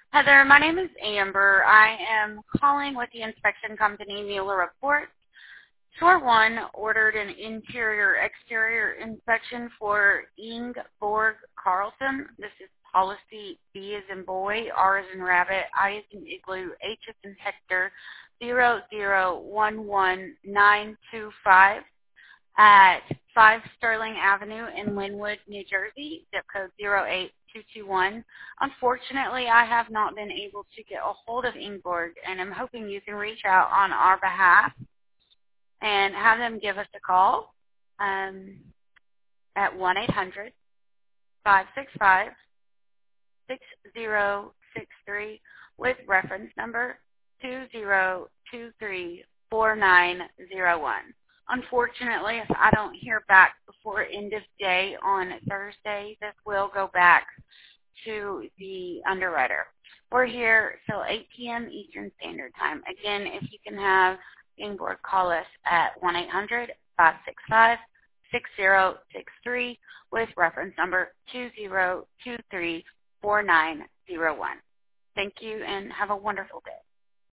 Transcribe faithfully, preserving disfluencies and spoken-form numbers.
Heather, my name is Amber. I am calling with the inspection company Mueller Report. Store one ordered an interior-exterior inspection for Ingeborg Carlson. This is policy B as in boy, R as in rabbit, I as in igloo, H as in Hector, zero zero one one nine two five at five Sterling Avenue in Linwood, New Jersey, zip code zero eight two two one. Unfortunately, I have not been able to get a hold of Ingeborg, and I'm hoping you can reach out on our behalf and have them give us a call um, at one eight hundred five six five six zero six three with reference number two zero two three four nine zero one. Unfortunately, if I don't hear back before end of day on Thursday, this will go back to the underwriter. We're here till eight p.m. Eastern Standard Time. Again, if you can have Ingeborg call us at one eight hundred five six five six zero six three with reference number two zero two three four nine zero one. Thank you and have a wonderful day.